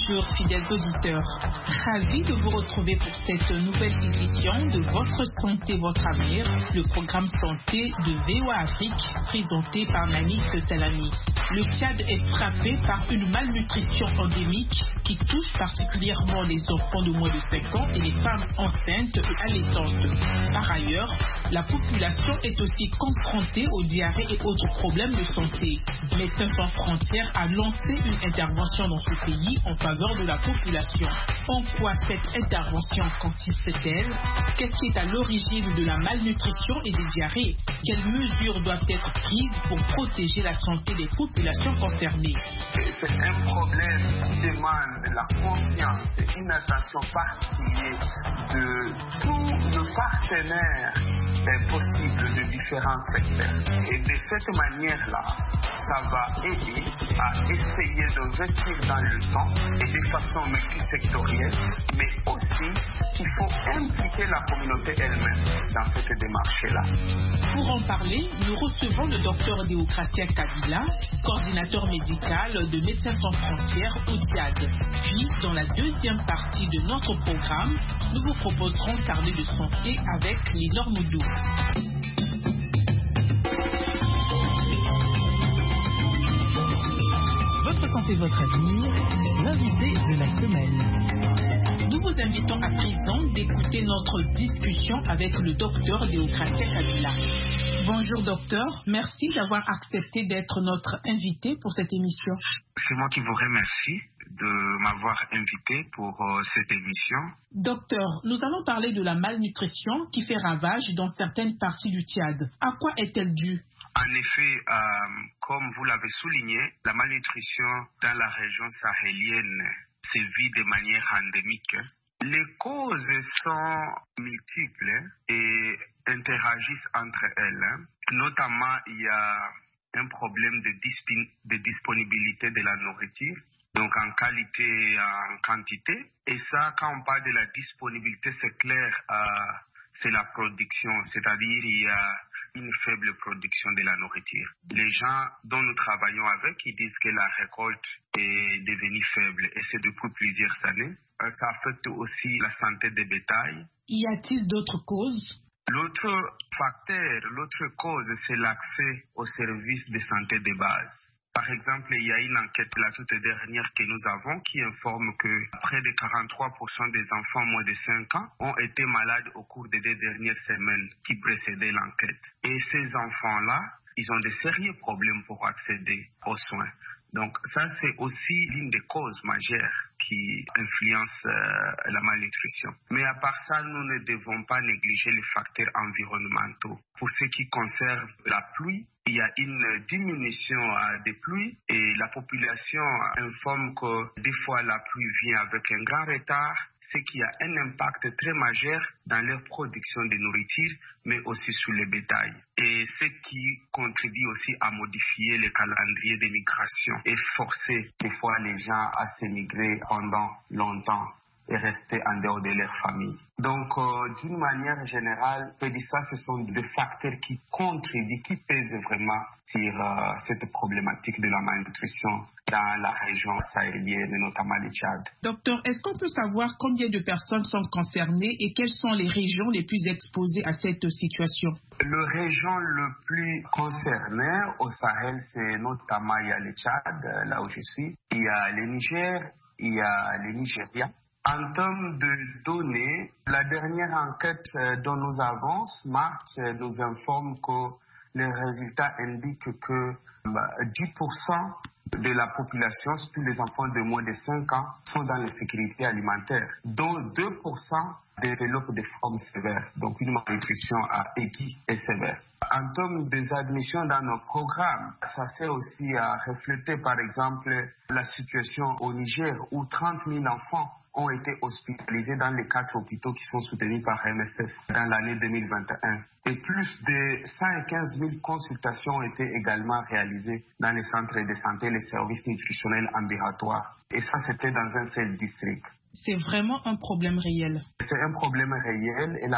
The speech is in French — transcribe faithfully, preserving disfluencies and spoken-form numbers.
Bonjour fidèles auditeurs, ravi de vous retrouver pour cette nouvelle édition de Votre Santé, Votre Avenir, le programme santé de V O A Afrique présenté par Nani Talani. Le Tchad est frappé par une malnutrition endémique qui touche particulièrement les enfants de moins de cinq ans et les femmes enceintes et allaitantes. Par ailleurs, la population est aussi confrontée aux diarrhées et autres problèmes de santé. Médecins sans frontières a lancé une intervention dans ce pays en faveur de la population. En quoi cette intervention consiste-t-elle? Qu'est-ce qui est à l'origine de la malnutrition et des diarrhées? Quelles mesures doivent être prises pour protéger la santé des populations concernées? C'est un problème qui demande la conscience et une attention particulière de tous nos partenaires possibles de différents secteurs. Et de cette manière-là, ça va aider à essayer d'investir dans le temps et de façon multisectorielle, mais aussi il faut impliquer la communauté elle-même dans cette démarche-là. Pour en parler, nous recevons le docteur Deokratia Kabila, coordinateur médical de Médecins sans frontières au Tchad. Puis, dans la deuxième partie de notre programme, nous vous proposerons parler de santé avec Lénore Moudou. Votre santé, votre avenir, l'invité de la semaine. Nous vous invitons à présent d'écouter notre discussion avec le docteur Deokratia Kabila. Bonjour docteur, merci d'avoir accepté d'être notre invité pour cette émission. C'est moi qui vous remercie de m'avoir invité pour euh, cette émission. Docteur, nous allons parler de la malnutrition qui fait ravage dans certaines parties du Tchad. À quoi est-elle due? En effet, euh, comme vous l'avez souligné, la malnutrition dans la région sahélienne sévit de manière endémique. Les causes sont multiples et interagissent entre elles. Notamment, il y a un problème de, dispi- de disponibilité de la nourriture, donc en qualité et en quantité. Et ça, quand on parle de la disponibilité, c'est clair, euh, c'est la production, c'est-à-dire il y a une faible production de la nourriture. Les gens dont nous travaillons avec, ils disent que la récolte est devenue faible et c'est depuis plusieurs années. Ça affecte aussi la santé des bétails. Y a-t-il d'autres causes? L'autre facteur, l'autre cause, c'est l'accès aux services de santé de base. Par exemple, il y a une enquête, la toute dernière que nous avons, qui informe que près de quarante-trois pour cent des enfants moins de cinq ans ont été malades au cours des deux dernières semaines qui précédaient l'enquête. Et ces enfants-là, ils ont de sérieux problèmes pour accéder aux soins. Donc ça, c'est aussi l'une des causes majeures qui influencent euh, la malnutrition. Mais à part ça, nous ne devons pas négliger les facteurs environnementaux. Pour ce qui concerne la pluie, il y a une diminution euh, des pluies et la population informe que des fois la pluie vient avec un grand retard, ce qui a un impact très majeur dans leur production de nourriture, mais aussi sur les bétails. Et ce qui contribue aussi à modifier le calendrier des migrations et forcer des fois les gens à s'émigrer pendant longtemps et rester en dehors de leur famille. Donc, euh, d'une manière générale, je peux dire ça, ce sont des facteurs qui contribuent, qui pèsent vraiment sur euh, cette problématique de la malnutrition dans la région sahélienne, notamment le Tchad. Docteur, est-ce qu'on peut savoir combien de personnes sont concernées et quelles sont les régions les plus exposées à cette situation? Le région le plus concerné au Sahel, c'est notamment, il y a le Tchad, là où je suis, il y a le Niger, il y a le Nigeria. En termes de données, la dernière enquête dont nous avons, SMART, nous informe que les résultats indiquent que dix pour cent de la population, surtout les enfants de moins de cinq ans, sont dans l'insécurité alimentaire, dont deux pour cent développent des formes sévères, donc une malnutrition aiguë et sévère. En termes des admissions dans nos programmes, ça sert aussi à refléter par exemple la situation au Niger où trente mille enfants ont été hospitalisés dans les quatre hôpitaux qui sont soutenus par M S F dans l'année deux mille vingt et un. Et plus de cent quinze mille consultations ont été également réalisées dans les centres de santé et les services nutritionnels ambulatoires. Et ça, c'était dans un seul district. C'est vraiment un problème réel. C'est un problème réel et la